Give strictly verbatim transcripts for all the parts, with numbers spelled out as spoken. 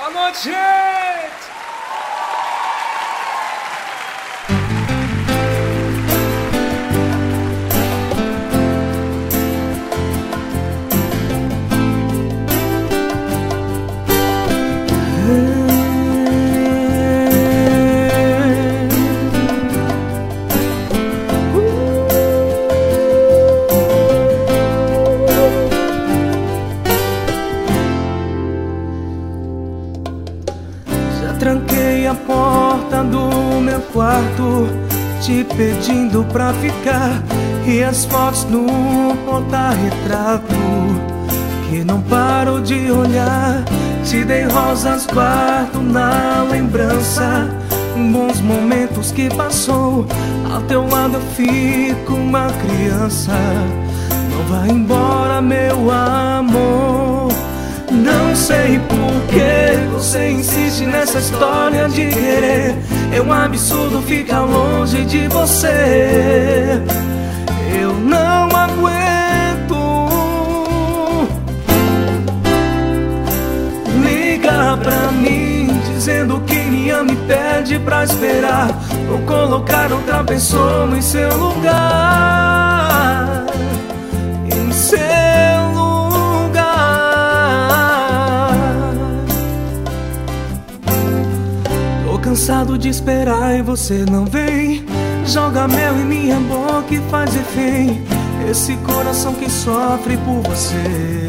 Boa noite, gente! Tranquei a porta do meu quarto, te pedindo pra ficar, e as fotos no porta-retrato que não paro de olhar. Te dei rosas, guardo na lembrança bons momentos que passou. Ao teu lado eu fico uma criança. Não vai embora, meu amor. Não sei por que você insiste nessa história de querer. É um absurdo ficar longe de você. Eu não aguento. Liga pra mim dizendo que me ama e pede pra esperar, ou colocar outra pessoa em seu lugar. Em seu cansado de esperar e você não vem. Joga mel em minha boca e faz refém esse coração que sofre por você.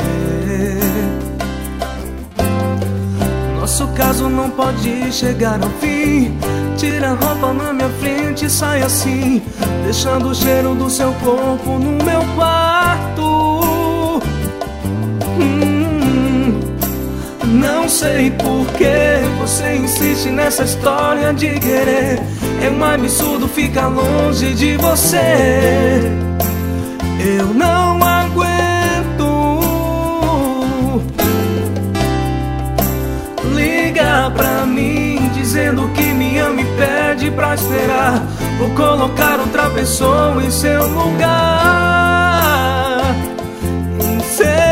Nosso caso não pode chegar ao fim. Tira a roupa na minha frente e sai assim, deixando o cheiro do seu corpo no meu quarto. hum. Não sei por que você insiste nessa história de querer. É um absurdo ficar longe de você. Eu não aguento. Liga pra mim dizendo que me ama e pede pra esperar, vou colocar outra pessoa em seu lugar. Em seu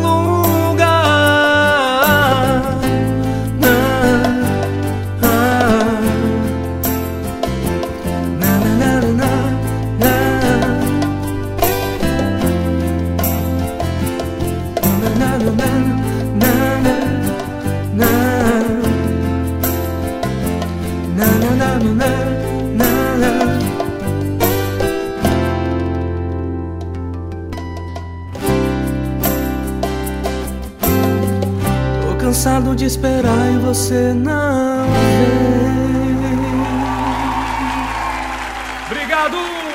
Tô cansado de esperar e você não vem. Obrigado!